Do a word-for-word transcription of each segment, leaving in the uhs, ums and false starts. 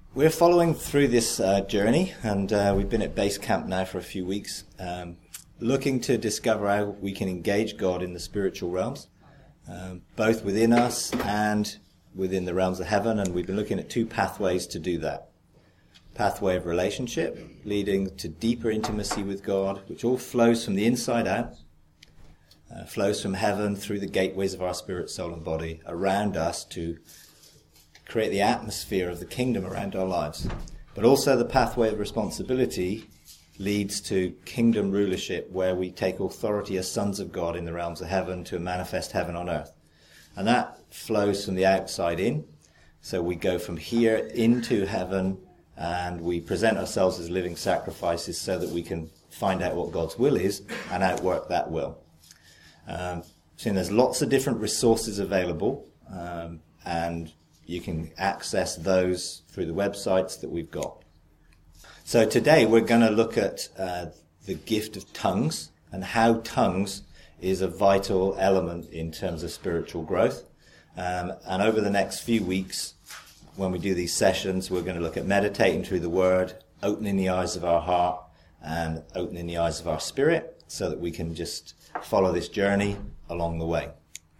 We're following through this uh, journey, and uh, we've been at base camp now for a few weeks, um, looking to discover how we can engage God in the spiritual realms, um, both within us and within the realms of heaven, and we've been looking at two pathways to do that. Pathway of relationship, leading to deeper intimacy with God, which all flows from the inside out, uh, flows from heaven through the gateways of our spirit, soul and body, around us to create the atmosphere of the kingdom around our lives. But also the pathway of responsibility leads to kingdom rulership, where we take authority as sons of God in the realms of heaven to manifest heaven on earth. And that flows from the outside in. So we go from here into heaven, and we present ourselves as living sacrifices so that we can find out what God's will is and outwork that will. Um, so there's lots of different resources available, um, and you can access those through the websites that we've got. So today we're going to look at uh, the gift of tongues and how tongues is a vital element in terms of spiritual growth. Um, and over the next few weeks, when we do these sessions, we're going to look at meditating through the Word, opening the eyes of our heart and opening the eyes of our spirit so that we can just follow this journey along the way.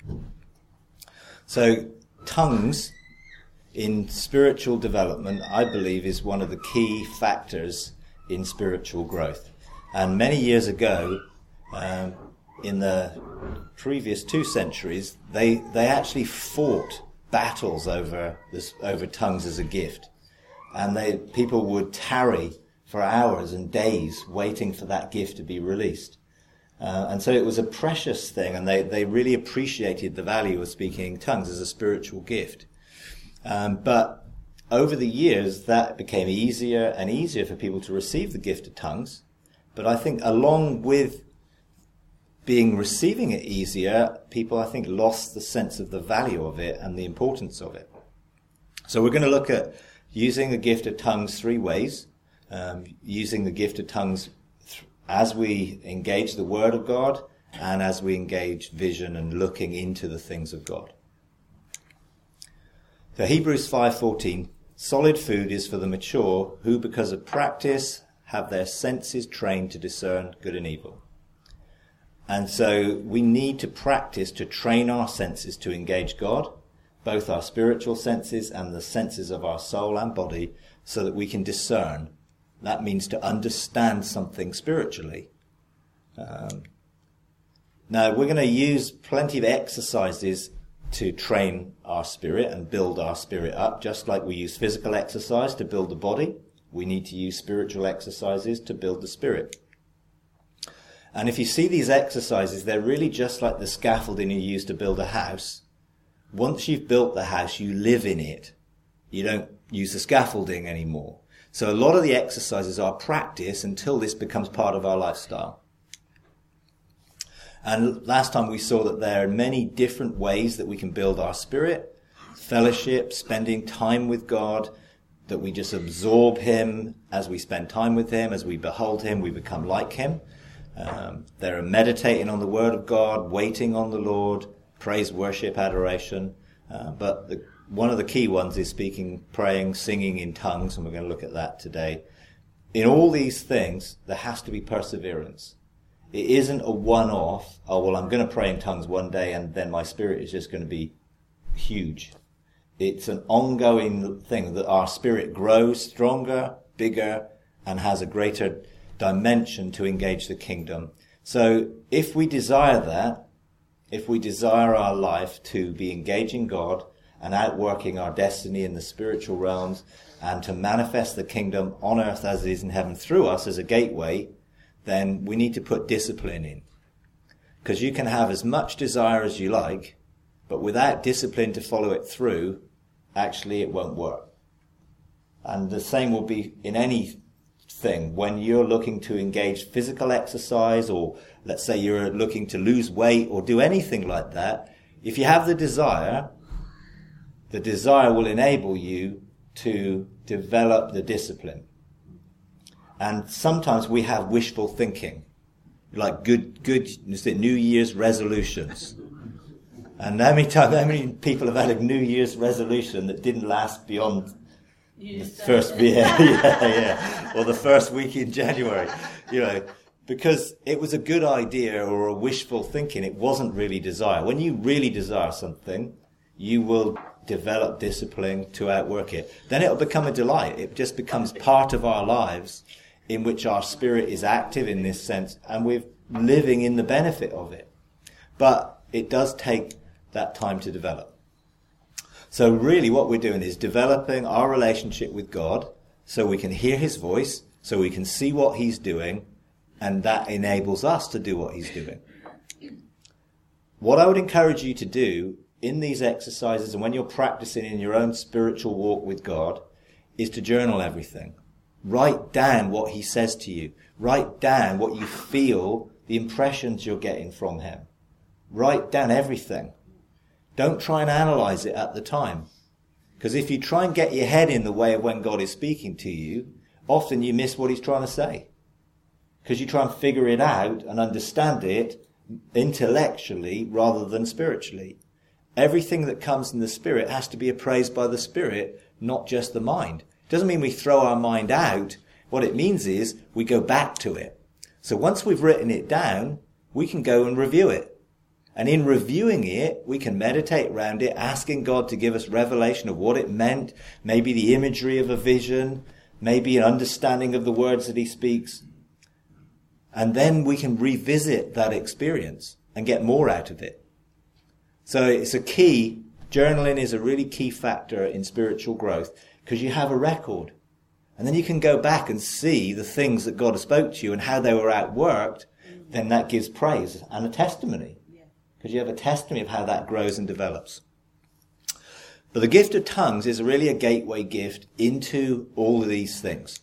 So tongues in spiritual development, I believe, is one of the key factors in spiritual growth. And many years ago, um, in the previous two centuries, they they actually fought battles over this over tongues as a gift, and they people would tarry for hours and days waiting for that gift to be released. Uh, and so it was a precious thing, and they they really appreciated the value of speaking in tongues as a spiritual gift. Um, but over the years, that became easier and easier for people to receive the gift of tongues. But I think along with being receiving it easier, people, I think, lost the sense of the value of it and the importance of it. So we're going to look at using the gift of tongues three ways. Um, using the gift of tongues th- as we engage the Word of God and as we engage vision and looking into the things of God. So Hebrews five fourteen, solid food is for the mature, who because of practice have their senses trained to discern good and evil. And so we need to practice to train our senses to engage God, both our spiritual senses and the senses of our soul and body, so that we can discern. That means to understand something spiritually. Um, now, we're going to use plenty of exercises to train our spirit and build our spirit up. Just like we use physical exercise to build the body, we need to use spiritual exercises to build the spirit. And if you see these exercises, they're really just like the scaffolding you use to build a house. Once you've built the house, you live in it. You don't use the scaffolding anymore. So a lot of the exercises are practice until this becomes part of our lifestyle. And last time we saw that there are many different ways that we can build our spirit. Fellowship, spending time with God, that we just absorb Him as we spend time with Him, as we behold Him, we become like Him. Um, there are meditating on the Word of God, waiting on the Lord, praise, worship, adoration. Uh, but the, one of the key ones is speaking, praying, singing in tongues, and we're going to look at that today. In all these things, there has to be perseverance. It isn't a one-off, oh, well, I'm going to pray in tongues one day and then my spirit is just going to be huge. It's an ongoing thing that our spirit grows stronger, bigger, and has a greater dimension to engage the kingdom. So if we desire that, if we desire our life to be engaging God and outworking our destiny in the spiritual realms and to manifest the kingdom on earth as it is in heaven through us as a gateway, then we need to put discipline in. Because you can have as much desire as you like, but without discipline to follow it through, actually it won't work. And the same will be in anything. When you're looking to engage physical exercise, or let's say you're looking to lose weight or do anything like that, if you have the desire, the desire will enable you to develop the discipline. And sometimes we have wishful thinking, like good, good, is it New Year's resolutions? And how many times, how many people have had a New Year's resolution that didn't last beyond You the said first, it. yeah, yeah, yeah, or the first week in January, you know, because it was a good idea or a wishful thinking. It wasn't really desire. When you really desire something, you will develop discipline to outwork it. Then it'll become a delight. It just becomes part of our lives in which our spirit is active in this sense, and we're living in the benefit of it. But it does take that time to develop. So really what we're doing is developing our relationship with God so we can hear his voice, so we can see what he's doing, and that enables us to do what he's doing. What I would encourage you to do in these exercises and when you're practicing in your own spiritual walk with God is to journal everything. Write down what he says to you. Write down what you feel, the impressions you're getting from him. Write down everything. Don't try and analyze it at the time. Because if you try and get your head in the way of when God is speaking to you, often you miss what he's trying to say. Because you try and figure it out and understand it intellectually rather than spiritually. Everything that comes in the Spirit has to be appraised by the Spirit, not just the mind. It doesn't mean we throw our mind out. What it means is we go back to it. So once we've written it down, we can go and review it. And in reviewing it, we can meditate around it, asking God to give us revelation of what it meant, maybe the imagery of a vision, maybe an understanding of the words that he speaks. And then we can revisit that experience and get more out of it. So it's a key, journaling is a really key factor in spiritual growth because you have a record. And then you can go back and see the things that God has spoke to you and how they were outworked. Then that gives praise and a testimony. Because you have a testimony of how that grows and develops. But the gift of tongues is really a gateway gift into all of these things.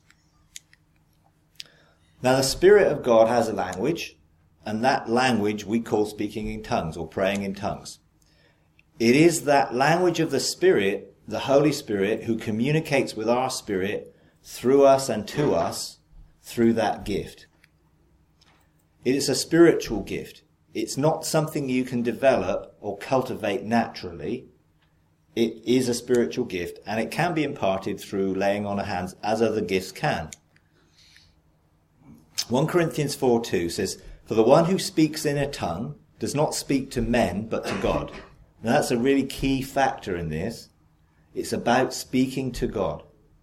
Now the Spirit of God has a language, and that language we call speaking in tongues or praying in tongues. It is that language of the Spirit, the Holy Spirit, who communicates with our spirit through us and to us through that gift. It is a spiritual gift. It's not something you can develop or cultivate naturally. It is a spiritual gift, and it can be imparted through laying on of hands, as other gifts can. First Corinthians four two says, "For the one who speaks in a tongue does not speak to men, but to God." Now that's a really key factor in this. It's about speaking to God.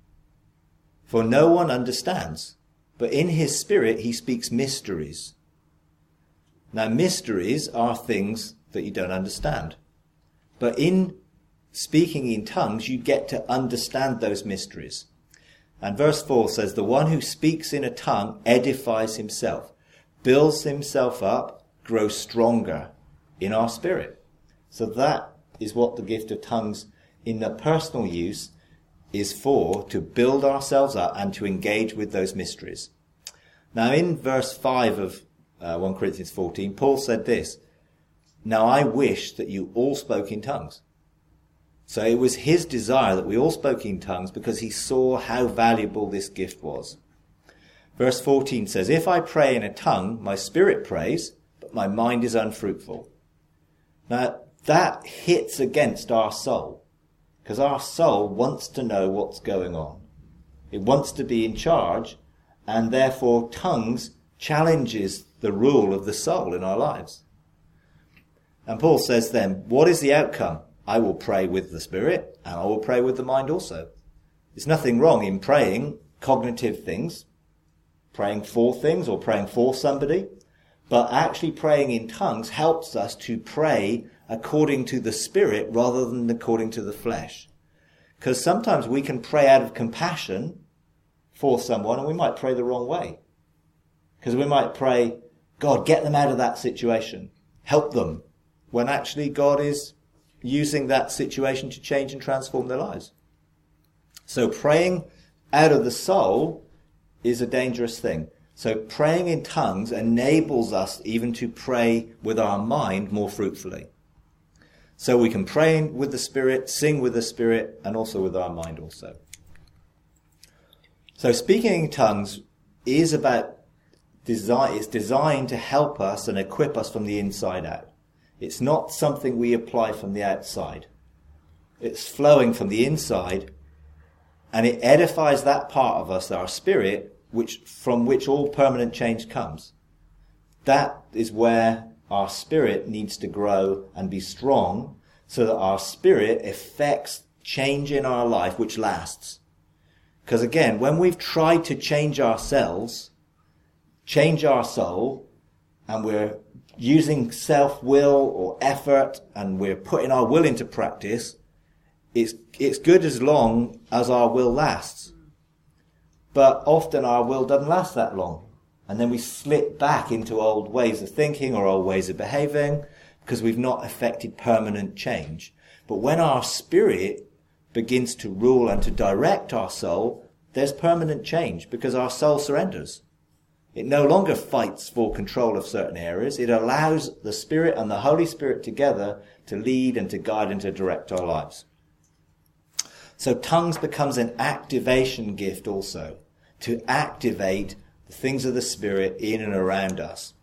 For no one understands, but in his spirit he speaks mysteries. Now, mysteries are things that you don't understand. But in speaking in tongues, you get to understand those mysteries. And verse four says, "The one who speaks in a tongue edifies himself, builds himself up, grows stronger in our spirit." So that is what the gift of tongues in the personal use is for, to build ourselves up and to engage with those mysteries. Now, in verse five of Uh, First Corinthians fourteen, Paul said this, "Now I wish that you all spoke in tongues." So it was his desire that we all spoke in tongues because he saw how valuable this gift was. Verse fourteen says, "If I pray in a tongue, my spirit prays, but my mind is unfruitful." Now that hits against our soul because our soul wants to know what's going on. It wants to be in charge, and therefore tongues challenges the rule of the soul in our lives. And Paul says then, what is the outcome? I will pray with the spirit and I will pray with the mind also. There's nothing wrong in praying cognitive things, praying for things or praying for somebody, but actually praying in tongues helps us to pray according to the spirit rather than according to the flesh. Because sometimes we can pray out of compassion for someone and we might pray the wrong way. Because we might pray, God, get them out of that situation. Help them. When actually God is using that situation to change and transform their lives. So praying out of the soul is a dangerous thing. So praying in tongues enables us even to pray with our mind more fruitfully. So we can pray with the Spirit, sing with the Spirit, and also with our mind also. So speaking in tongues is about design, it's designed to help us and equip us from the inside out. It's not something we apply from the outside. It's flowing from the inside And it edifies that part of us, our spirit, which from which all permanent change comes. That is where our spirit needs to grow and be strong, so that our spirit affects change in our life which lasts. Because again, when we've tried to change ourselves, change our soul, and we're using self-will or effort, and we're putting our will into practice, it's, it's good as long as our will lasts. But often our will doesn't last that long. And then we slip back into old ways of thinking or old ways of behaving because we've not effected permanent change. But when our spirit begins to rule and to direct our soul, there's permanent change because our soul surrenders. It no longer fights for control of certain areas. It allows the Spirit and the Holy Spirit together to lead and to guide and to direct our lives. So tongues becomes an activation gift also, to activate the things of the Spirit in and around us.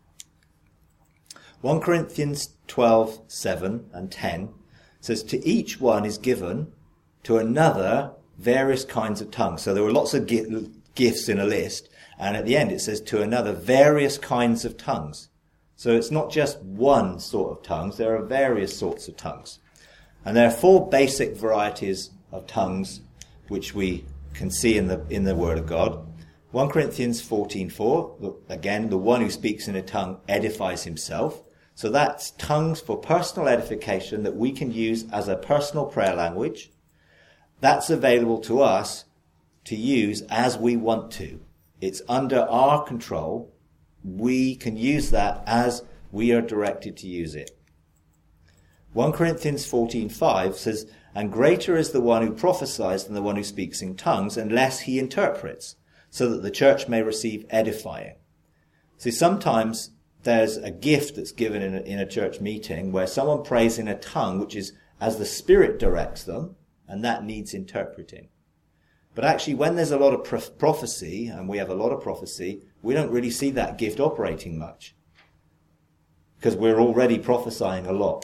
First Corinthians twelve, seven and ten says, to each one is given, to another various kinds of tongues. So there were lots of gifts in a list, and at the end it says, to another various kinds of tongues. So it's not just one sort of tongues, there are various sorts of tongues. And there are four basic varieties of tongues which we can see in the in the Word of God. First Corinthians fourteen four, again, the one who speaks in a tongue edifies himself. So that's tongues for personal edification that we can use as a personal prayer language. That's available to us to use as we want to. It's under our control. We can use that as we are directed to use it. First Corinthians fourteen five says, and greater is the one who prophesies than the one who speaks in tongues, unless he interprets, so that the church may receive edifying. See, sometimes there's a gift that's given in a, in a church meeting where someone prays in a tongue which is as the Spirit directs them, and that needs interpreting. But actually, when there's a lot of pro- prophecy, and we have a lot of prophecy, we don't really see that gift operating much, because we're already prophesying a lot.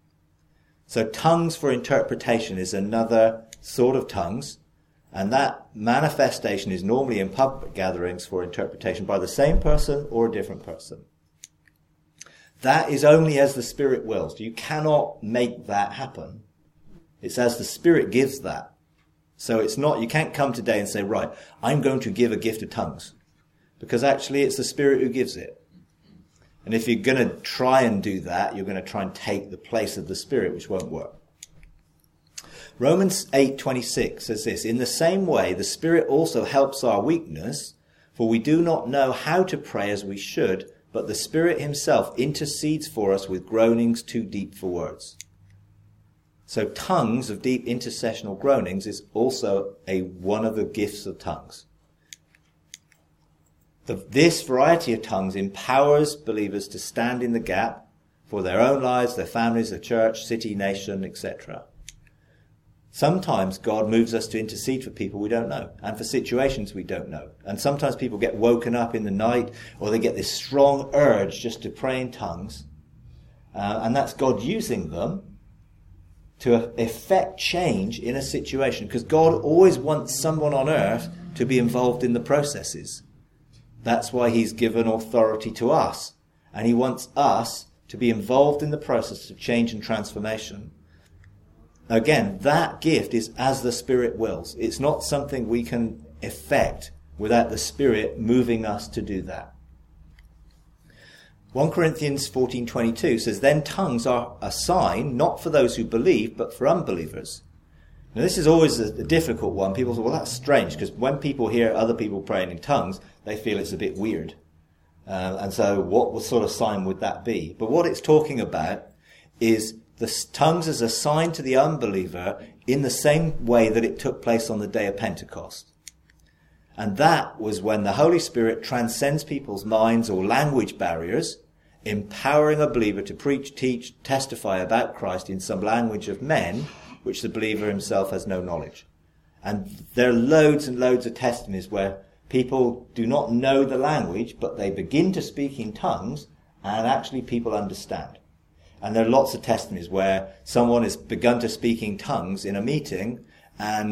So tongues for interpretation is another sort of tongues, and that manifestation is normally in public gatherings for interpretation by the same person or a different person. That is only as the Spirit wills. You cannot make that happen. It's as the Spirit gives that. So it's not, you can't come today and say, right, I'm going to give a gift of tongues. Because actually it's the Spirit who gives it. And if you're going to try and do that, you're going to try and take the place of the Spirit, which won't work. Romans eight twenty-six says this, in the same way, the Spirit also helps our weakness, for we do not know how to pray as we should, but the Spirit himself intercedes for us with groanings too deep for words. So tongues of deep intercessional groanings is also a one of the gifts of tongues. The, this variety of tongues empowers believers to stand in the gap for their own lives, their families, the church, city, nation, et cetera. Sometimes God moves us to intercede for people we don't know and for situations we don't know. And sometimes people get woken up in the night or they get this strong urge just to pray in tongues. Uh, and that's God using them to effect change in a situation. Because God always wants someone on earth to be involved in the processes. That's why he's given authority to us. And he wants us to be involved in the process of change and transformation. Again, that gift is as the Spirit wills. It's not something we can effect without the Spirit moving us to do that. First Corinthians fourteen twenty-two says, then tongues are a sign, not for those who believe, but for unbelievers. Now this is always a, a difficult one. People say, well, that's strange, because when people hear other people praying in tongues, they feel it's a bit weird. Uh, and so what sort of sign would that be? But what it's talking about is the tongues as a sign to the unbeliever in the same way that it took place on the day of Pentecost. And that was when the Holy Spirit transcends people's minds or language barriers, empowering a believer to preach, teach, testify about Christ in some language of men, which the believer himself has no knowledge. And there are loads and loads of testimonies where people do not know the language, but they begin to speak in tongues, and actually people understand. And there are lots of testimonies where someone has begun to speak in tongues in a meeting, and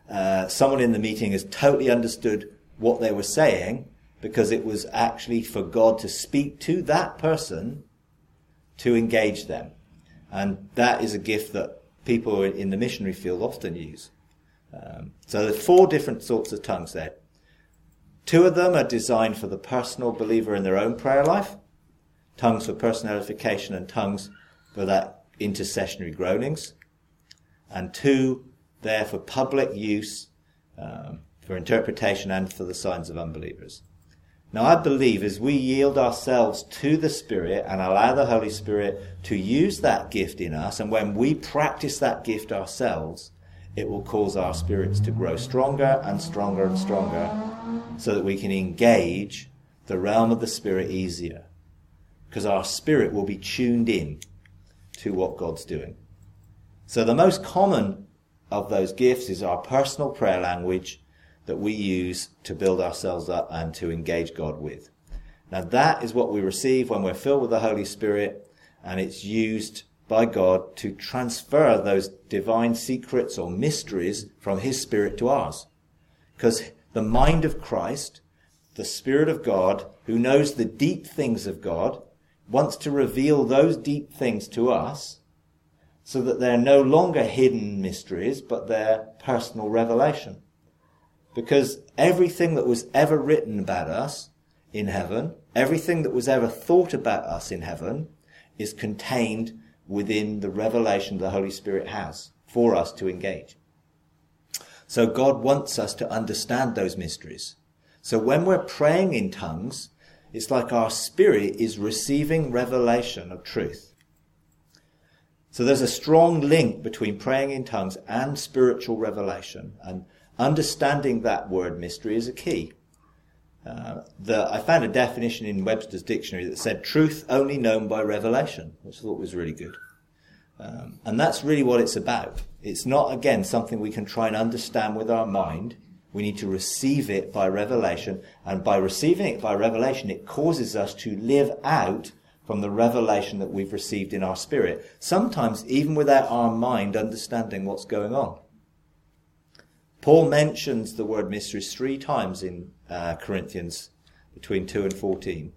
uh, someone in the meeting has totally understood what they were saying, because it was actually for God to speak to that person to engage them. And that is a gift that people in the missionary field often use. Um, so there's four different sorts of tongues there. Two of them are designed for the personal believer in their own prayer life. Tongues for personal edification and tongues for that intercessionary groanings. And two, there for public use, um, for interpretation and for the signs of unbelievers. Now I believe as we yield ourselves to the Spirit and allow the Holy Spirit to use that gift in us, and when we practice that gift ourselves, it will cause our spirits to grow stronger and stronger and stronger, so that we can engage the realm of the Spirit easier. Because our spirit will be tuned in to what God's doing. So the most common of those gifts is our personal prayer language that we use to build ourselves up and to engage God with. Now that is what we receive when we're filled with the Holy Spirit, and it's used by God to transfer those divine secrets or mysteries from his Spirit to ours. Because the mind of Christ, the Spirit of God, who knows the deep things of God, wants to reveal those deep things to us, so that they're no longer hidden mysteries, but they're personal revelation. Because everything that was ever written about us in heaven, everything that was ever thought about us in heaven, is contained within the revelation the Holy Spirit has for us to engage. So God wants us to understand those mysteries. So when we're praying in tongues, it's like our spirit is receiving revelation of truth. So there's a strong link between praying in tongues and spiritual revelation, and understanding that word mystery is a key. Uh, the, I found a definition in Webster's dictionary that said truth only known by revelation, which I thought was really good. Um, and that's really what it's about. It's not, again, something we can try and understand with our mind. We need to receive it by revelation. And by receiving it by revelation, it causes us to live out from the revelation that we've received in our spirit. Sometimes even without our mind understanding what's going on. Paul mentions the word mysteries three times in uh, Corinthians between two and fourteen.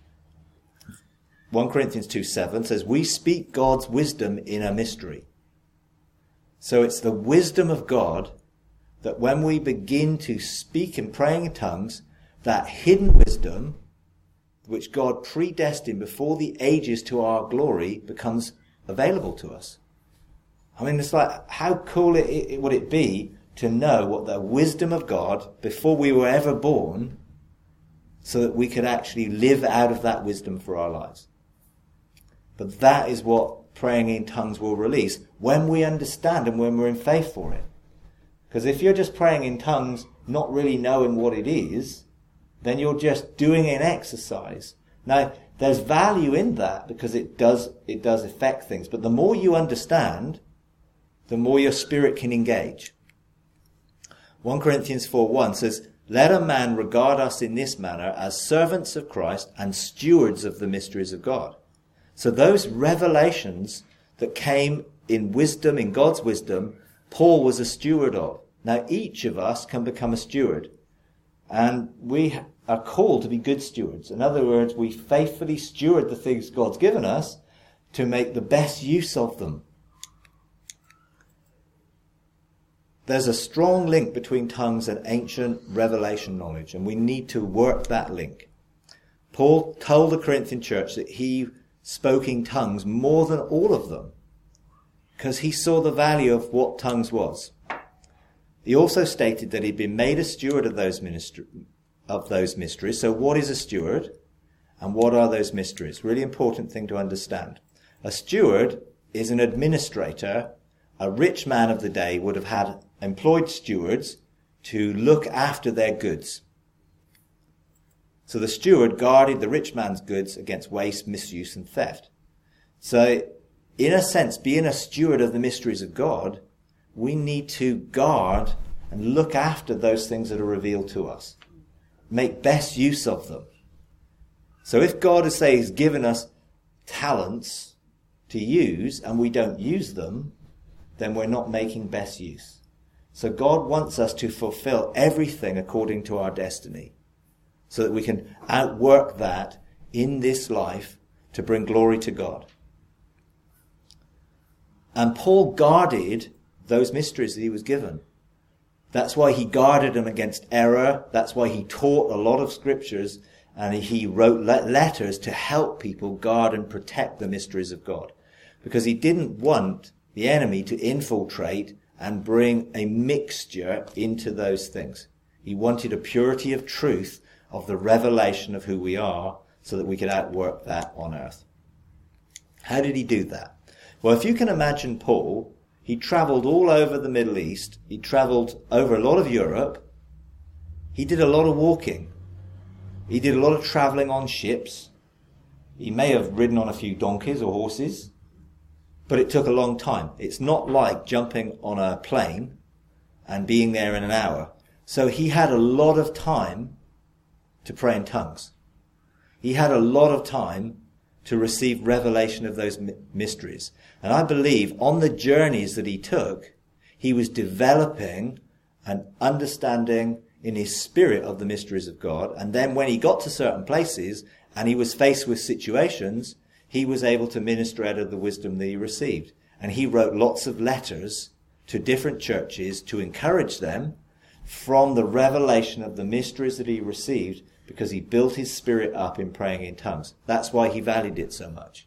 First Corinthians two seven says, we speak God's wisdom in a mystery. So it's the wisdom of God that when we begin to speak and praying in tongues, that hidden wisdom, which God predestined before the ages to our glory, becomes available to us. I mean, it's like, how cool it, it would it be to know what the wisdom of God before we were ever born, so that we could actually live out of that wisdom for our lives. But that is what praying in tongues will release when we understand and when we're in faith for it. Because if you're just praying in tongues, not really knowing what it is, then you're just doing an exercise. Now, there's value in that because it does, it does affect things. But the more you understand, the more your spirit can engage. First Corinthians four one says, let a man regard us in this manner as servants of Christ and stewards of the mysteries of God. So those revelations that came in wisdom, in God's wisdom, Paul was a steward of. Now each of us can become a steward. And we are called to be good stewards. In other words, we faithfully steward the things God's given us to make the best use of them. There's a strong link between tongues and ancient revelation knowledge, and we need to work that link. Paul told the Corinthian church that he spoke in tongues more than all of them, because he saw the value of what tongues was. He also stated that he'd been made a steward of those ministry, of those mysteries. So what is a steward, and what are those mysteries? Really important thing to understand. A steward is an administrator. A rich man of the day would have had employed stewards to look after their goods. So the steward guarded the rich man's goods against waste, misuse, and theft. So, in a sense, being a steward of the mysteries of God, we need to guard and look after those things that are revealed to us. Make best use of them. So if God, as say, has given us talents to use and we don't use them, then we're not making best use. So God wants us to fulfill everything according to our destiny, so that we can outwork that in this life to bring glory to God. And Paul guarded those mysteries that he was given. That's why he guarded them against error. That's why he taught a lot of scriptures, and he wrote letters to help people guard and protect the mysteries of God. Because he didn't want the enemy to infiltrate and bring a mixture into those things. He wanted a purity of truth, of the revelation of who we are, so that we could outwork that on earth. How did he do that? Well, if you can imagine Paul, he travelled all over the Middle East. He travelled over a lot of Europe. He did a lot of walking. He did a lot of travelling on ships. He may have ridden on a few donkeys or horses, but it took a long time. It's not like jumping on a plane and being there in an hour. So he had a lot of time to pray in tongues. He had a lot of time to receive revelation of those mysteries. And I believe on the journeys that he took, he was developing an understanding in his spirit of the mysteries of God. And then when he got to certain places and he was faced with situations, he was able to minister out of the wisdom that he received. And he wrote lots of letters to different churches to encourage them from the revelation of the mysteries that he received, because he built his spirit up in praying in tongues. That's why he valued it so much.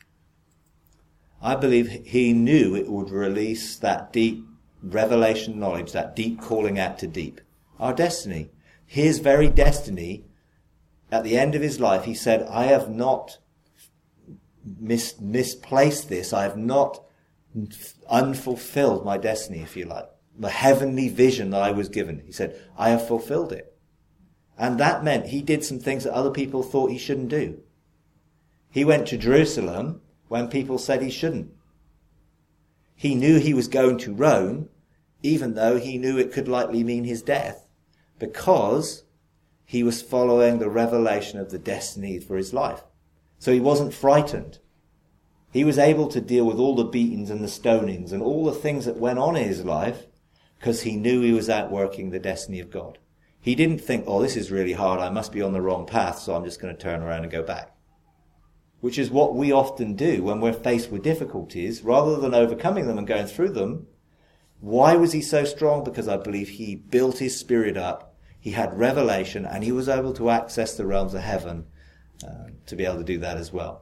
I believe he knew it would release that deep revelation knowledge, that deep calling out to deep. Our destiny. His very destiny, at the end of his life, he said, I have not mis- misplaced this. I have not unfulfilled my destiny, if you like. The heavenly vision that I was given. He said, I have fulfilled it. And that meant he did some things that other people thought he shouldn't do. He went to Jerusalem when people said he shouldn't. He knew he was going to Rome, even though he knew it could likely mean his death, because he was following the revelation of the destiny for his life. So he wasn't frightened. He was able to deal with all the beatings and the stonings and all the things that went on in his life, because he knew he was outworking the destiny of God. He didn't think, oh, this is really hard, I must be on the wrong path, so I'm just going to turn around and go back. Which is what we often do when we're faced with difficulties. Rather than overcoming them and going through them, why was he so strong? Because I believe he built his spirit up, he had revelation, and he was able to access the realms of heaven uh, to be able to do that as well.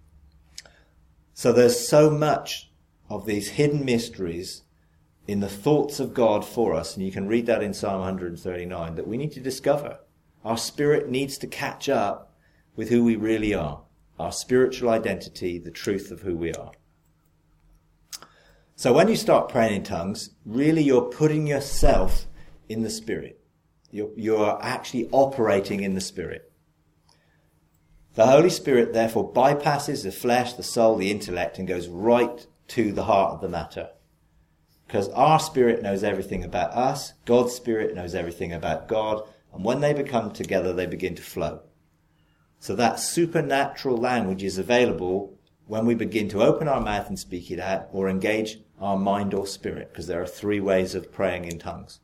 So there's so much of these hidden mysteries in the thoughts of God for us, and you can read that in Psalm one thirty-nine, that we need to discover. Our spirit needs to catch up with who we really are, our spiritual identity, the truth of who we are. So when you start praying in tongues, really you're putting yourself in the Spirit. You're, you're actually operating in the Spirit. The Holy Spirit therefore bypasses the flesh, the soul, the intellect, and goes right to the heart of the matter. Because our spirit knows everything about us, God's spirit knows everything about God, and when they become together, they begin to flow. So that supernatural language is available when we begin to open our mouth and speak it out, or engage our mind or spirit, because there are three ways of praying in tongues.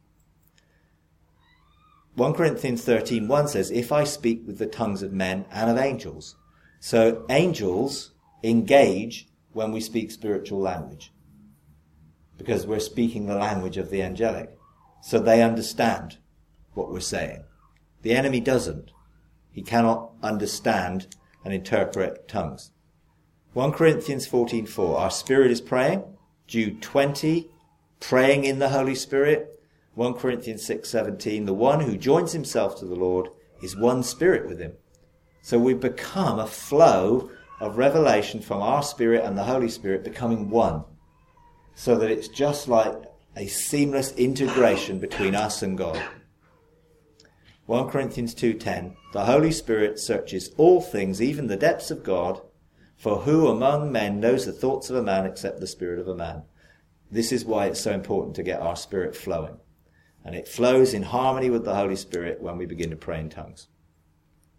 First Corinthians thirteen one says, if I speak with the tongues of men and of angels. So angels engage when we speak spiritual language, because we're speaking the language of the angelic. So they understand what we're saying. The enemy doesn't. He cannot understand and interpret tongues. First Corinthians fourteen four, our spirit is praying. Jude twenty, praying in the Holy Spirit. First Corinthians six seventeen, the one who joins himself to the Lord is one spirit with him. So we become a flow of revelation from our spirit and the Holy Spirit becoming one. So that it's just like a seamless integration between us and God. First Corinthians two ten, the Holy Spirit searches all things, even the depths of God, for who among men knows the thoughts of a man except the spirit of a man? This is why it's so important to get our spirit flowing. And it flows in harmony with the Holy Spirit when we begin to pray in tongues.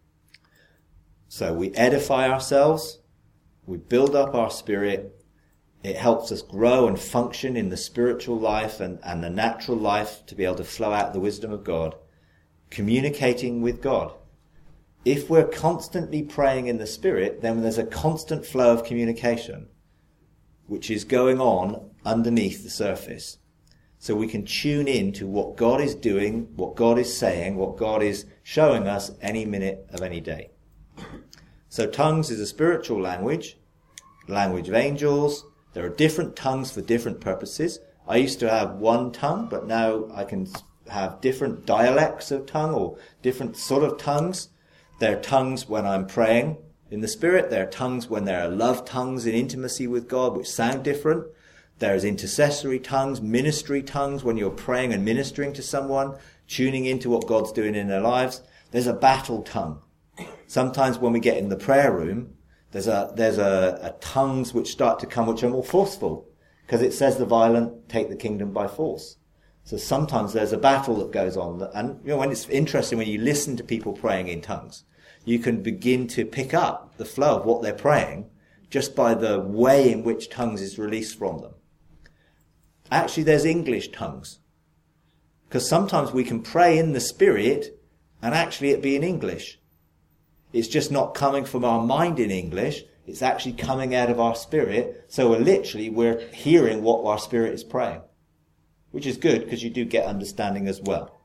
So we edify ourselves, we build up our spirit, It helps us grow and function in the spiritual life and, and the natural life to be able to flow out the wisdom of God, communicating with God. If we're constantly praying in the Spirit, then there's a constant flow of communication, which is going on underneath the surface. So we can tune in to what God is doing, what God is saying, what God is showing us any minute of any day. So tongues is a spiritual language, language of angels. There are different tongues for different purposes. I used to have one tongue, but now I can have different dialects of tongue or different sort of tongues. There are tongues when I'm praying in the Spirit. There are tongues when there are love tongues in intimacy with God, which sound different. There's intercessory tongues, ministry tongues when you're praying and ministering to someone, tuning into what God's doing in their lives. There's a battle tongue. Sometimes when we get in the prayer room, there's a there's a, a tongues which start to come which are more forceful, because it says the violent take the kingdom by force. So sometimes there's a battle that goes on, and you know, when it's interesting when you listen to people praying in tongues, you can begin to pick up the flow of what they're praying just by the way in which tongues is released from them. Actually, there's English tongues, because sometimes we can pray in the Spirit and actually it be in English. It's just not coming from our mind in English. It's actually coming out of our spirit. So we're literally, we're hearing what our spirit is praying, which is good because you do get understanding as well.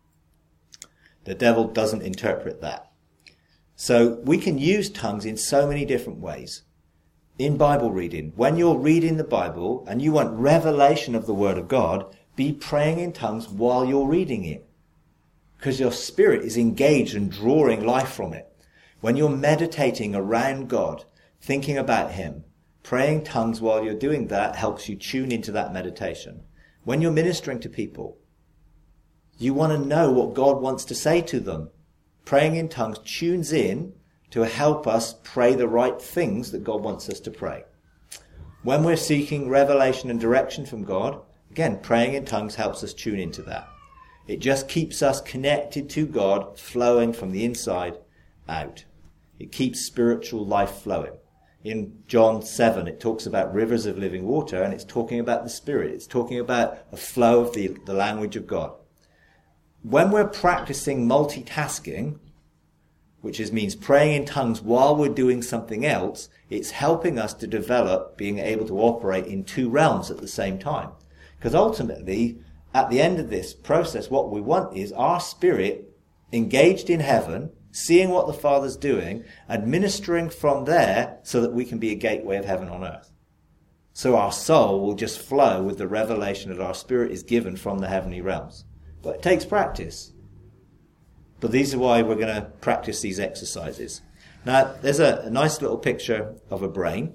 The devil doesn't interpret that. So we can use tongues in so many different ways. In Bible reading, when you're reading the Bible and you want revelation of the Word of God, be praying in tongues while you're reading it, because your spirit is engaged and drawing life from it. When you're meditating around God, thinking about Him, praying tongues while you're doing that helps you tune into that meditation. When you're ministering to people, you want to know what God wants to say to them. Praying in tongues tunes in to help us pray the right things that God wants us to pray. When we're seeking revelation and direction from God, again, praying in tongues helps us tune into that. It just keeps us connected to God, flowing from the inside out. It keeps spiritual life flowing. In John seven, it talks about rivers of living water, and it's talking about the Spirit. It's talking about a flow of the, the language of God. When we're practicing multitasking, which is, means praying in tongues while we're doing something else, it's helping us to develop being able to operate in two realms at the same time. Because ultimately, at the end of this process, what we want is our spirit engaged in heaven, seeing what the Father's doing, administering from there so that we can be a gateway of heaven on earth. So our soul will just flow with the revelation that our spirit is given from the heavenly realms. But it takes practice. But these are why we're going to practice these exercises. Now, there's a, a nice little picture of a brain.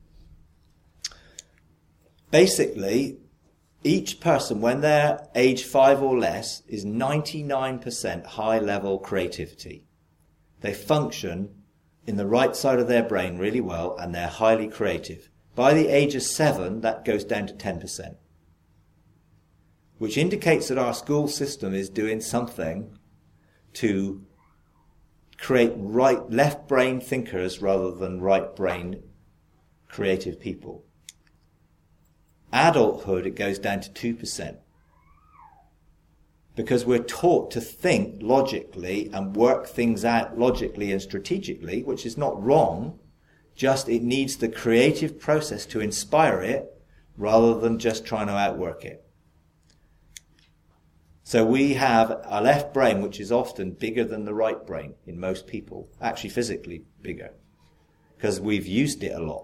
Basically, each person, when they're age five or less, is ninety-nine percent high-level creativity. They function in the right side of their brain really well, and they're highly creative. By the age of seven, that goes down to ten percent. Which indicates that our school system is doing something to create right, left brain thinkers rather than right brain creative people. Adulthood, it goes down to two percent. Because we're taught to think logically and work things out logically and strategically, which is not wrong, just it needs the creative process to inspire it rather than just trying to outwork it. So we have a left brain which is often bigger than the right brain in most people, actually physically bigger, because we've used it a lot.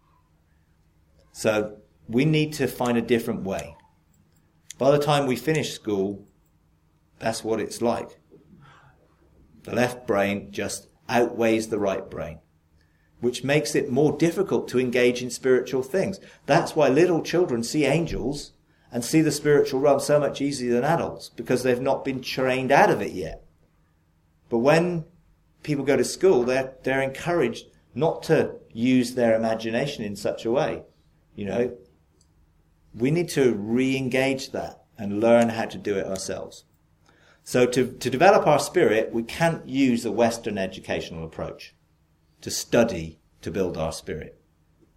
So we need to find a different way. By the time we finish school, that's what it's like. The left brain just outweighs the right brain, which makes it more difficult to engage in spiritual things. That's why little children see angels and see the spiritual realm so much easier than adults, because they've not been trained out of it yet. But when people go to school, they're, they're encouraged not to use their imagination in such a way. You know, we need to re-engage that and learn how to do it ourselves. So to, to develop our spirit, we can't use a Western educational approach to study to build our spirit,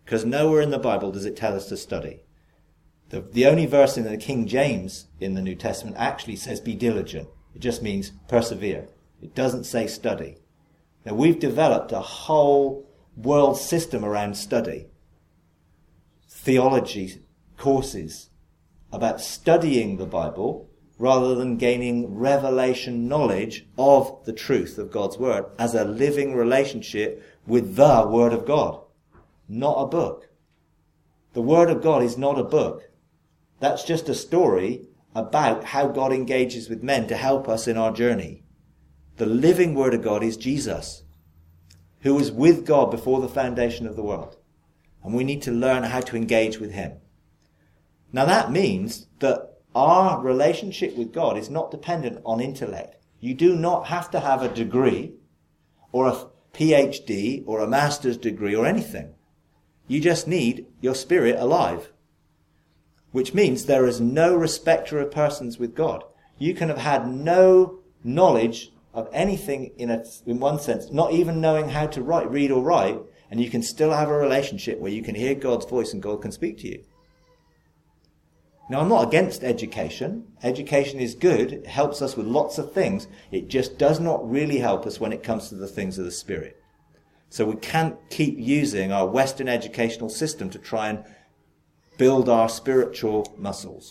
because nowhere in the Bible does it tell us to study. The, the only verse in the King James in the New Testament actually says be diligent. It just means persevere. It doesn't say study. Now, we've developed a whole world system around study. Theology courses about studying the Bible rather than gaining revelation knowledge of the truth of God's Word as a living relationship with the Word of God, not a book. The Word of God is not a book. That's just a story about how God engages with men to help us in our journey. The living Word of God is Jesus, who was with God before the foundation of the world. And we need to learn how to engage with him. Now that means that our relationship with God is not dependent on intellect. You do not have to have a degree or a P H D or a master's degree or anything. You just need your spirit alive. Which means there is no respecter of persons with God. You can have had no knowledge of anything in a, in one sense, not even knowing how to write, read or write, and you can still have a relationship where you can hear God's voice and God can speak to you. Now, I'm not against education. Education is good. It helps us with lots of things. It just does not really help us when it comes to the things of the Spirit. So we can't keep using our Western educational system to try and build our spiritual muscles.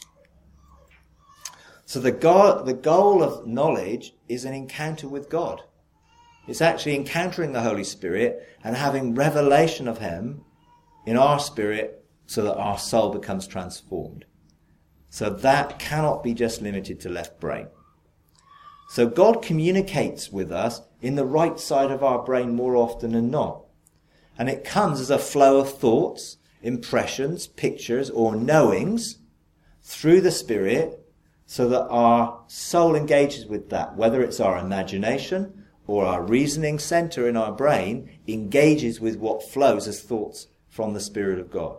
So the goal, the goal of knowledge is an encounter with God. It's actually encountering the Holy Spirit and having revelation of him in our spirit so that our soul becomes transformed. So that cannot be just limited to left brain. So God communicates with us in the right side of our brain more often than not. And it comes as a flow of thoughts, impressions, pictures, or knowings through the Spirit so that our soul engages with that, whether it's our imagination or our reasoning center in our brain engages with what flows as thoughts from the Spirit of God.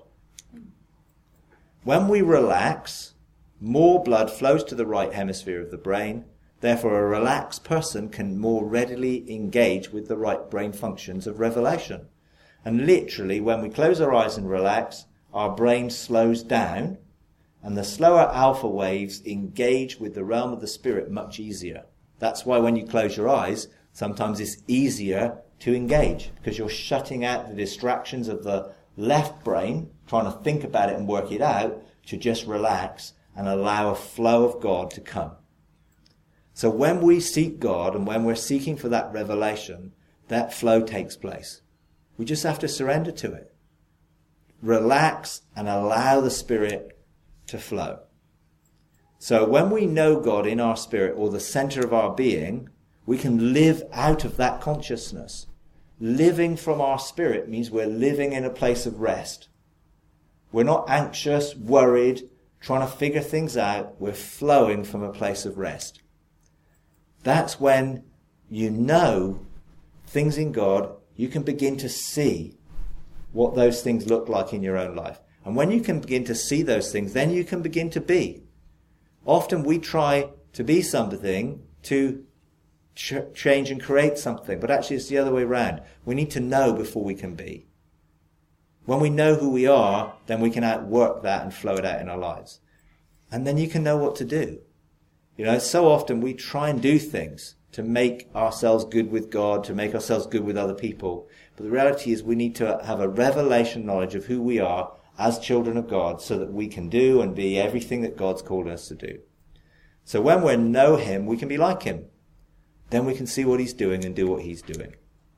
When we relax, more blood flows to the right hemisphere of the brain. Therefore, a relaxed person can more readily engage with the right brain functions of revelation. And literally, when we close our eyes and relax, our brain slows down, and the slower alpha waves engage with the realm of the Spirit much easier. That's why when you close your eyes, sometimes it's easier to engage, because you're shutting out the distractions of the left brain, trying to think about it and work it out, to just relax and allow a flow of God to come. So when we seek God and when we're seeking for that revelation, that flow takes place. We just have to surrender to it. Relax and allow the Spirit to flow. So when we know God in our spirit or the center of our being, we can live out of that consciousness. Living from our spirit means we're living in a place of rest. We're not anxious, worried, trying to figure things out. We're flowing from a place of rest. That's when you know things in God, you can begin to see what those things look like in your own life. And when you can begin to see those things, then you can begin to be. Often we try to be something to ch- change and create something, but actually it's the other way around. We need to know before we can be. When we know who we are, then we can outwork that and flow it out in our lives. And then you can know what to do. You know, so often we try and do things to make ourselves good with God, to make ourselves good with other people. But the reality is we need to have a revelation knowledge of who we are as children of God so that we can do and be everything that God's called us to do. So when we know him, we can be like him. Then we can see what he's doing and do what he's doing.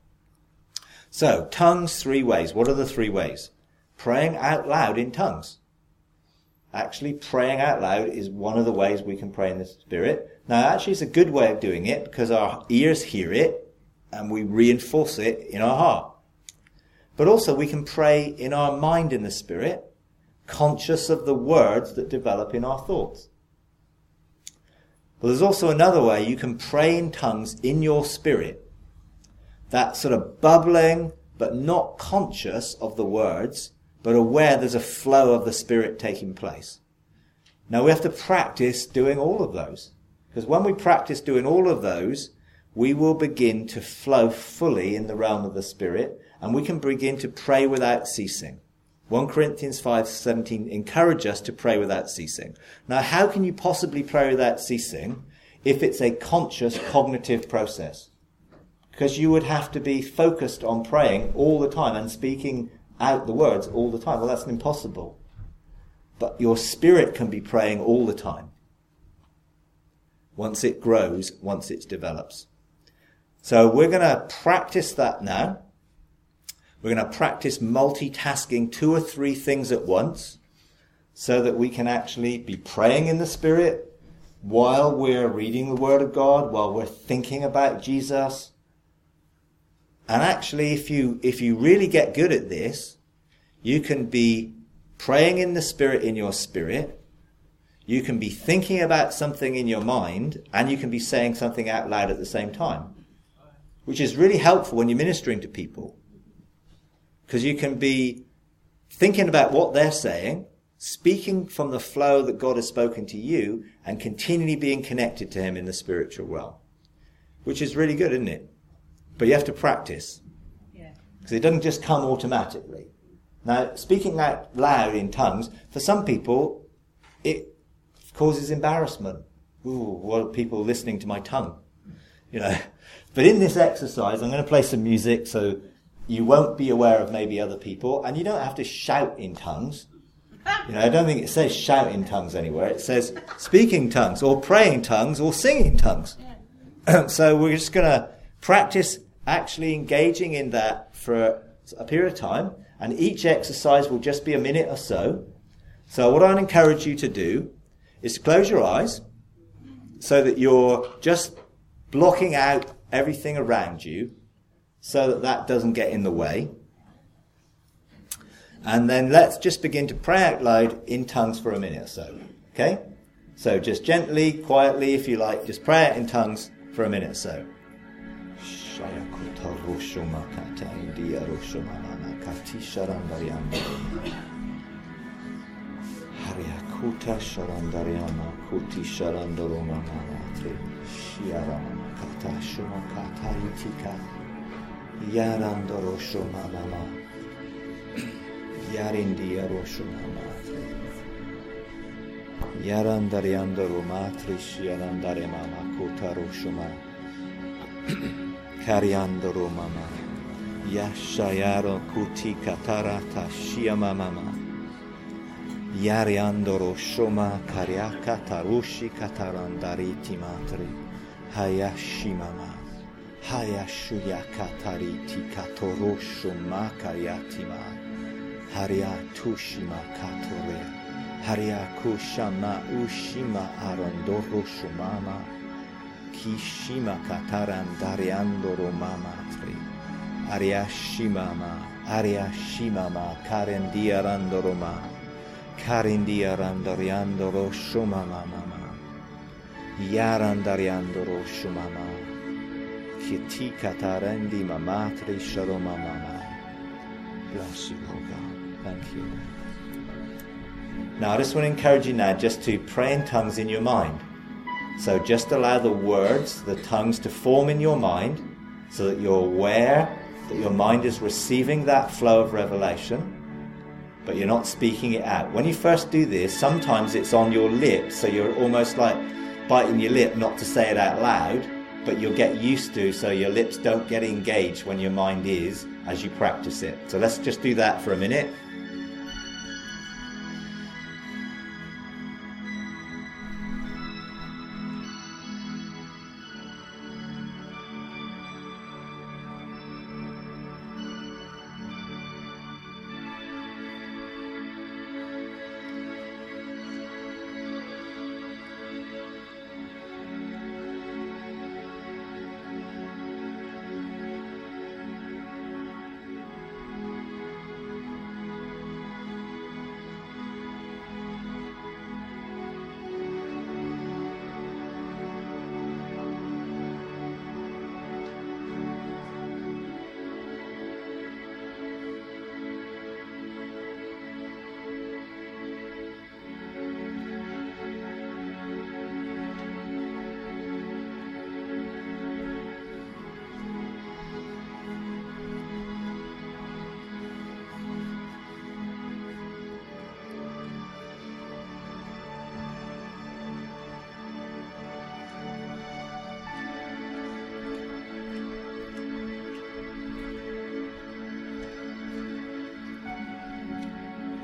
So, tongues three ways. What are the three ways? Praying out loud in tongues. Actually, praying out loud is one of the ways we can pray in the Spirit. Now, actually, it's a good way of doing it because our ears hear it and we reinforce it in our heart. But also, we can pray in our mind in the Spirit, conscious of the words that develop in our thoughts. But there's also another way you can pray in tongues in your spirit. That sort of bubbling, but not conscious of the words, but aware there's a flow of the Spirit taking place. Now we have to practice doing all of those. Because when we practice doing all of those, we will begin to flow fully in the realm of the Spirit, and we can begin to pray without ceasing. First Corinthians five seventeen encourage us to pray without ceasing. Now, how can you possibly pray without ceasing if it's a conscious cognitive process? Because you would have to be focused on praying all the time and speaking out the words all the time. Well, that's impossible. But your spirit can be praying all the time. Once it grows, once it develops. So we're going to practice that now. We're going to practice multitasking two or three things at once so that we can actually be praying in the Spirit while we're reading the Word of God, while we're thinking about Jesus. And actually, if you, if you really get good at this, you can be praying in the Spirit in your spirit. You can be thinking about something in your mind, and you can be saying something out loud at the same time, which is really helpful when you're ministering to people. Because you can be thinking about what they're saying, speaking from the flow that God has spoken to you, and continually being connected to him in the spiritual realm. Which is really good, isn't it? But you have to practice. Yeah. Because it doesn't just come automatically. Now, speaking out loud in tongues, for some people, it causes embarrassment. Ooh, what are people listening to my tongue? You know. But in this exercise, I'm going to play some music so you won't be aware of maybe other people, and you don't have to shout in tongues. You know, I don't think it says shout in tongues anywhere. It says speaking tongues, or praying tongues, or singing tongues. So we're just going to practice actually engaging in that for a period of time, and each exercise will just be a minute or so. So what I'd encourage you to do is to close your eyes so that you're just blocking out everything around you, so that that doesn't get in the way. And then let's just begin to pray out loud in tongues for a minute or so. Okay? So just gently, quietly, if you like, just pray out in tongues for a minute or so. Yarandoro shoma mama, yarindia roshoma matri, yarandariandoro matrish, yarandare mama kotaro shoma, kariandoro mama, yashayaro kuti katarata shiama mama, yariandoro shoma kariaka tarushi katarandariti matri, hayashi mama. Hayashuya katariti katorosho makayatima Haria tushima katore Haria kushama ushima arandorosho mama Kishima kataran dariandoro mama tri Aria shimama Aria shimama karendia randoroma Karendia randoriandoro shomama mama Yarandariandoro shomama Kiti katarendi mamatri sharoma mama. Bless you, Lord God. Thank you. Now I just want to encourage you now just to pray in tongues in your mind. So just allow the words, the tongues to form in your mind so that you're aware that your mind is receiving that flow of revelation, but you're not speaking it out. When you first do this, sometimes it's on your lips, so you're almost like biting your lip not to say it out loud, but you'll get used to, so your lips don't get engaged when your mind is as you practice it. So let's just do that for a minute.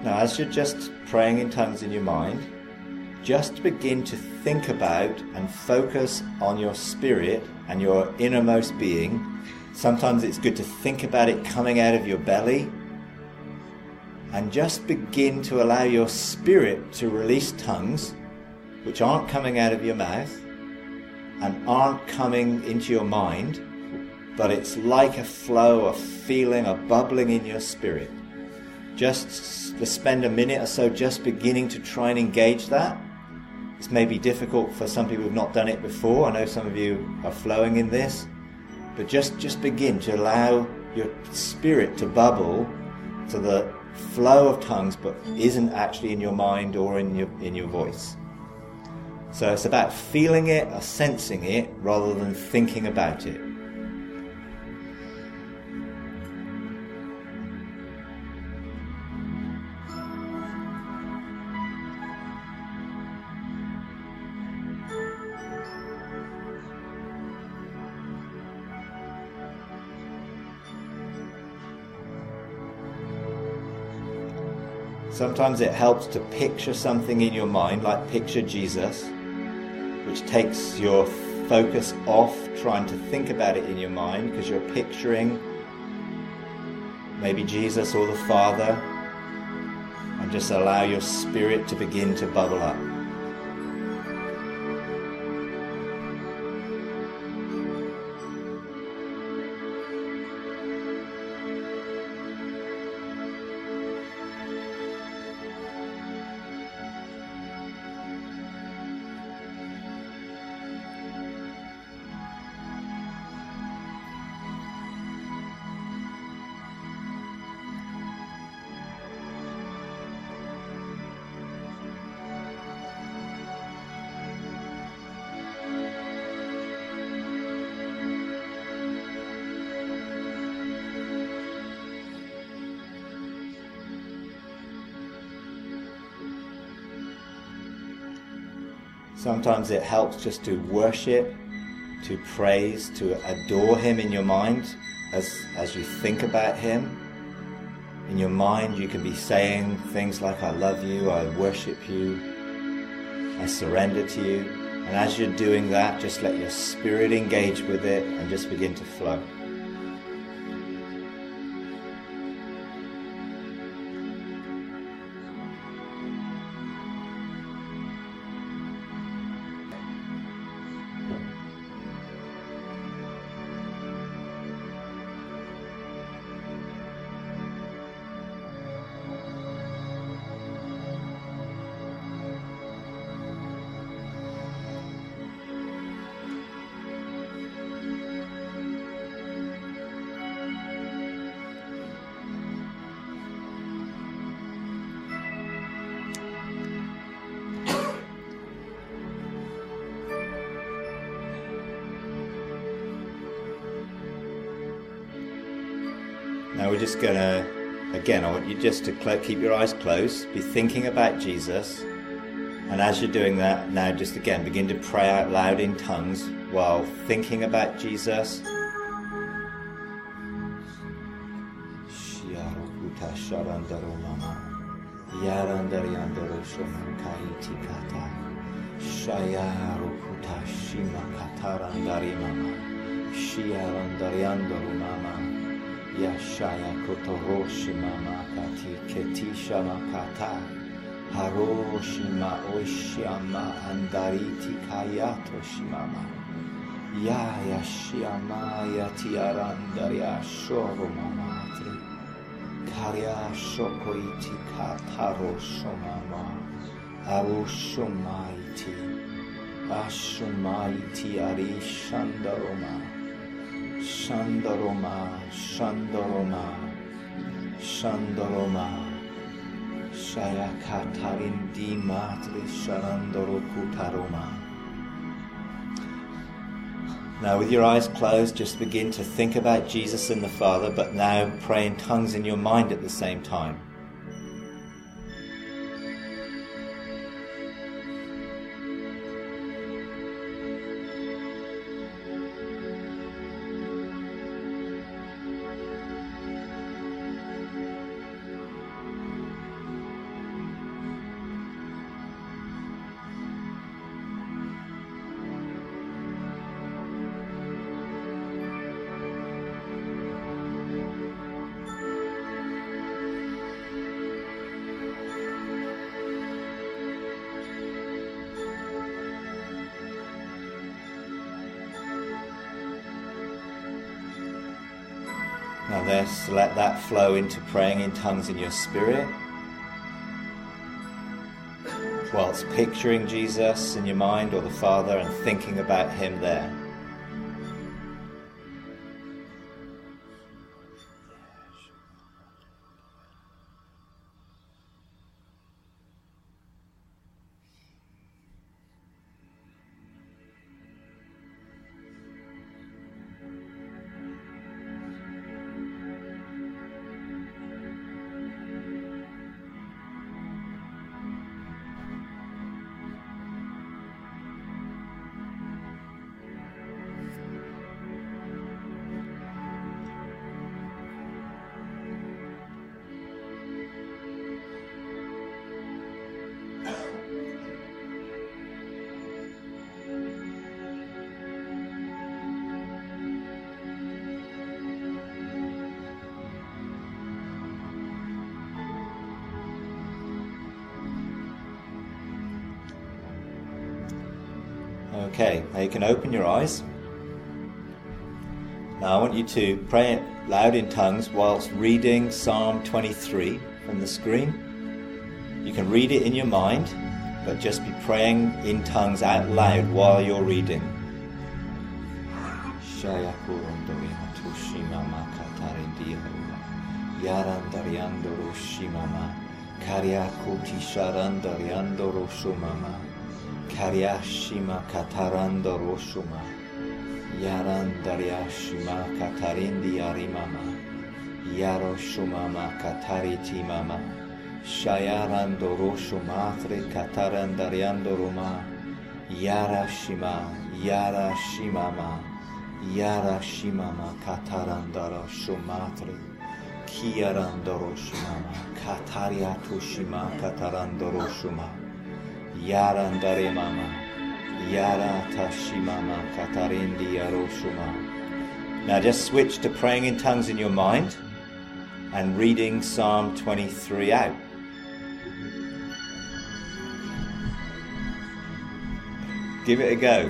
Now, as you're just praying in tongues in your mind, just begin to think about and focus on your spirit and your innermost being. Sometimes it's good to think about it coming out of your belly, and just begin to allow your spirit to release tongues which aren't coming out of your mouth and aren't coming into your mind, but it's like a flow, a feeling, a bubbling in your spirit. Just to spend a minute or so just beginning to try and engage that. It's maybe difficult for some people who've not done it before. I know some of you are flowing in this, but just, just begin to allow your spirit to bubble to the flow of tongues, but isn't actually in your mind or in your in your voice. So it's about feeling it or sensing it rather than thinking about it. Sometimes it helps to picture something in your mind, like picture Jesus, which takes your focus off trying to think about it in your mind, because you're picturing maybe Jesus or the Father, and just allow your spirit to begin to bubble up. Sometimes it helps just to worship, to praise, to adore him in your mind as, as you think about him. In your mind you can be saying things like, I love you, I worship you, I surrender to you. And as you're doing that, just let your spirit engage with it and just begin to flow. Now we're just going to, again, I want you just to cl- keep your eyes closed, be thinking about Jesus, and as you're doing that, now just again begin to pray out loud in tongues while thinking about Jesus. Yashaya kotoroshi mama kati ketisha makata haroshima oishiyama andariti kayato shimama ya yashiyama yatiarandaria shoro mamatri karya shokoiti kataro shomama arushomaiti ashomaiti arishandaroma Shandaroma, Shandaroma, Shandaroma, Shayakatarin di matri Sharandoro Kutaroma. Now with your eyes closed, just begin to think about Jesus and the Father, but now pray in tongues in your mind at the same time. Now let's let that flow into praying in tongues in your spirit, whilst picturing Jesus in your mind or the Father and thinking about him there. Okay, now you can open your eyes. Now I want you to pray it loud in tongues whilst reading Psalm twenty-three from the screen. You can read it in your mind, but just be praying in tongues out loud while you're reading. Karyashima kataranda roshuma Yarandariashima katarindi arimama Yaroshumama katariti mama Shayarando roshumatri katarandariando roma Yarashima Yarashimama Yarashimama katarandara shumatri Kiarandoroshimama Katariatushima katarandoroshuma Yarandare mama, Yara tashimama katarindi yaroshuma. Now just switch to praying in tongues in your mind and reading Psalm twenty-three out. Give it a go.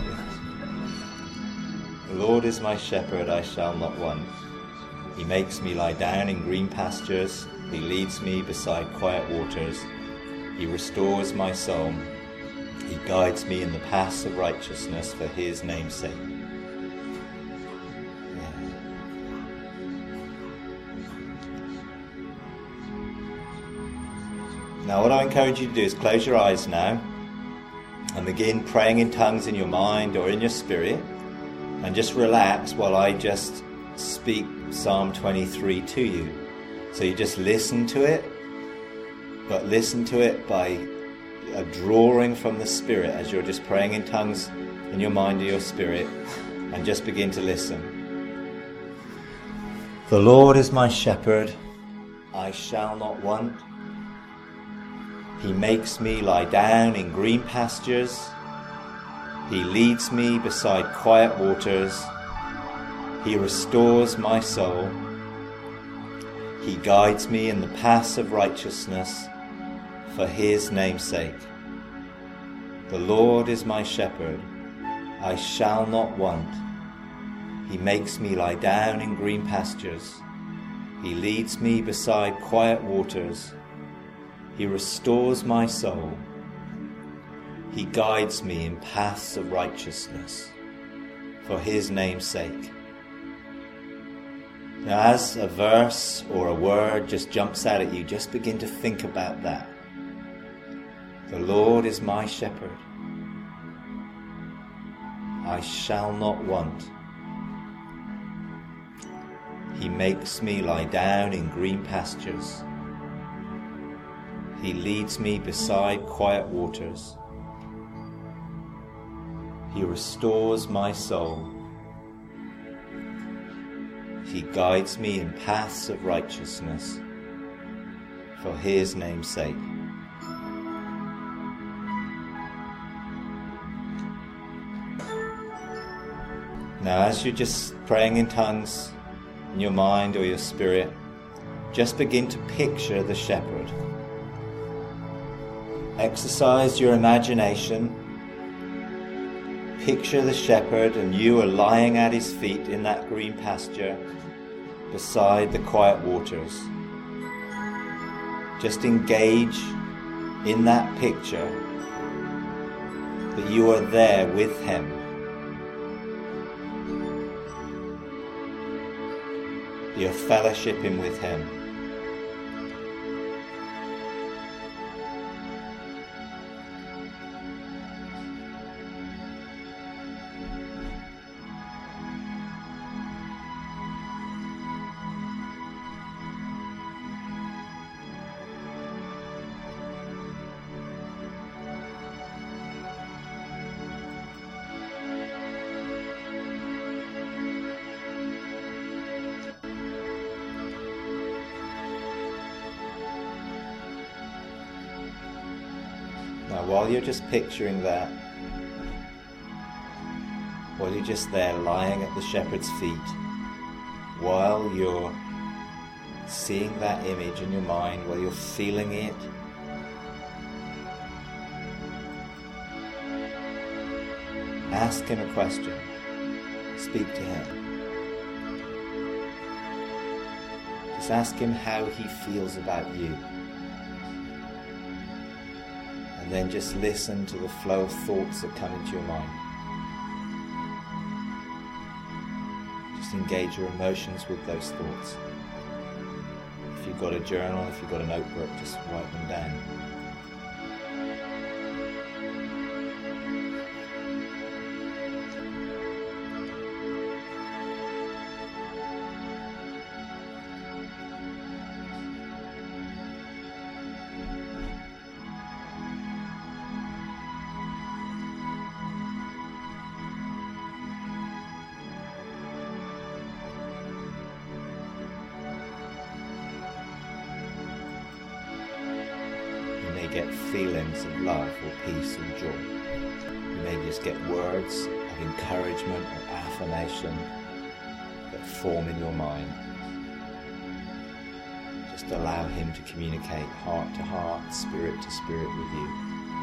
The Lord is my shepherd, I shall not want. He makes me lie down in green pastures. He leads me beside quiet waters. He restores my soul. He guides me in the paths of righteousness for his name's sake. Yeah. Now what I encourage you to do is close your eyes now and begin praying in tongues in your mind or in your spirit, and just relax while I just speak Psalm twenty-three to you. So you just listen to it, but listen to it by a drawing from the Spirit as you're just praying in tongues in your mind or your spirit, and just begin to listen. The Lord is my shepherd, I shall not want. He makes me lie down in green pastures. He leads me beside quiet waters. He restores my soul. He guides me in the paths of righteousness for his name's sake. The Lord is my shepherd, I shall not want. He makes me lie down in green pastures. He leads me beside quiet waters. He restores my soul. He guides me in paths of righteousness for his name's sake. Now as a verse or a word just jumps out at you, just begin to think about that. The Lord is my shepherd. I shall not want. He makes me lie down in green pastures. He leads me beside quiet waters. He restores my soul. He guides me in paths of righteousness for his name's sake. Now as you're just praying in tongues in your mind or your spirit, just begin to picture the shepherd. Exercise your imagination. Picture the shepherd and you are lying at his feet in that green pasture. beside the quiet waters. Just engage in that picture that you are there with him. You're fellowshipping with him. Now, while you're just picturing that, while you're just there lying at the shepherd's feet, while you're seeing that image in your mind, while you're feeling it, ask him a question. Speak to him. Just ask him how he feels about you. And then just listen to the flow of thoughts that come into your mind. Just engage your emotions with those thoughts. If you've got a journal, if you've got a notebook, just write them down. Get feelings of love or peace or joy. You may just get words of encouragement or affirmation that form in your mind. Just allow him to communicate heart to heart, spirit to spirit with you,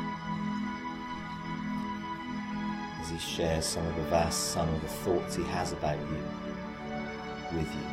as he shares some of the vast sum of the thoughts he has about you with you.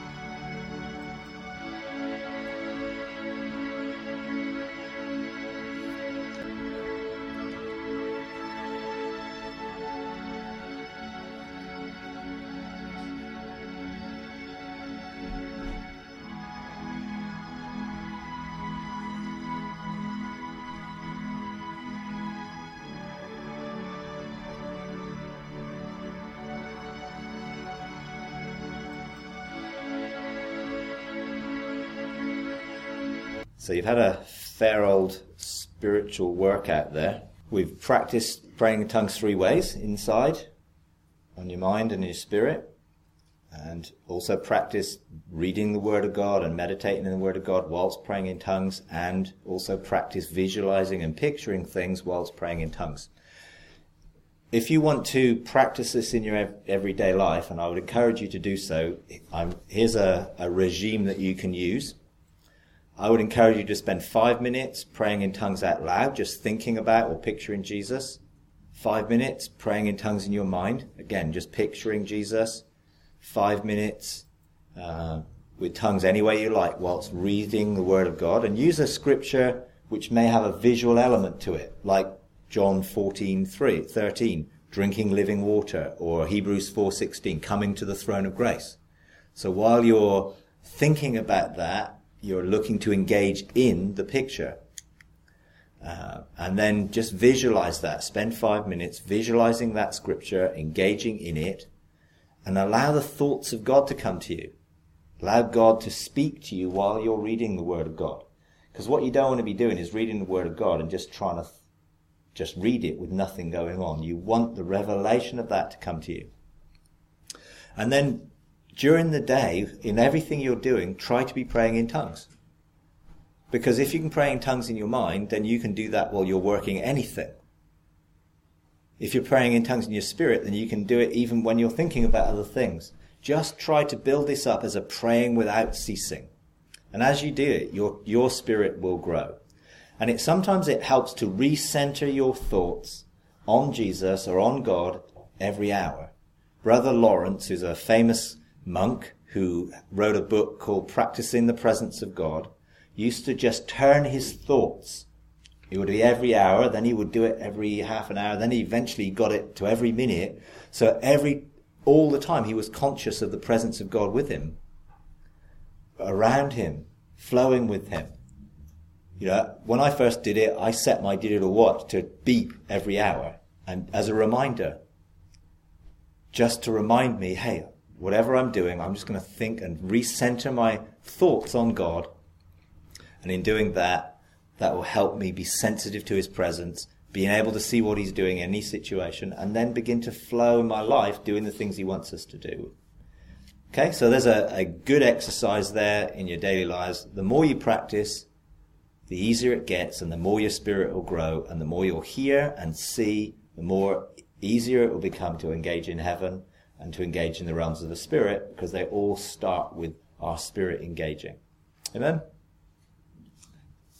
So you've had a fair old spiritual workout there. We've practiced praying in tongues three ways: inside, on your mind and your spirit, and also practiced reading the Word of God and meditating in the Word of God whilst praying in tongues, and also practice visualizing and picturing things whilst praying in tongues. If you want to practice this in your everyday life, and I would encourage you to do so, I'm, here's a, a regime that you can use. I would encourage you to spend five minutes praying in tongues out loud, just thinking about or picturing Jesus. Five minutes praying in tongues in your mind. Again, just picturing Jesus. Five minutes uh, with tongues any way you like whilst reading the Word of God. And use a scripture which may have a visual element to it, like John fourteen thirteen, drinking living water, or Hebrews four sixteen, coming to the throne of grace. So while you're thinking about that, you're looking to engage in the picture. Uh, and then just visualize that. Spend five minutes visualizing that scripture, engaging in it, and allow the thoughts of God to come to you. Allow God to speak to you while you're reading the Word of God. Because what you don't want to be doing is reading the Word of God and just trying to th- just read it with nothing going on. You want the revelation of that to come to you. And then during the day, in everything you're doing, try to be praying in tongues. Because if you can pray in tongues in your mind, then you can do that while you're working anything. If you're praying in tongues in your spirit, then you can do it even when you're thinking about other things. Just try to build this up as a praying without ceasing. And as you do it, your, your spirit will grow. And it sometimes it helps to recenter your thoughts on Jesus or on God every hour. Brother Lawrence, who's a famous monk who wrote a book called Practicing the Presence of God, used to just turn his thoughts. It would be every hour, then he would do it every half an hour, then he eventually got it to every minute. So every, all the time he was conscious of the presence of God with him, around him, flowing with him. You know, when I first did it, I set my digital watch to beep every hour, and as a reminder, just to remind me, hey, whatever I'm doing, I'm just going to think and recenter my thoughts on God. And in doing that, that will help me be sensitive to his presence, being able to see what he's doing in any situation, and then begin to flow in my life doing the things he wants us to do. Okay, so there's a, a good exercise there in your daily lives. The more you practice, the easier it gets, and the more your spirit will grow, and the more you'll hear and see, the more easier it will become to engage in heaven and to engage in the realms of the spirit, because they all start with our spirit engaging. Amen?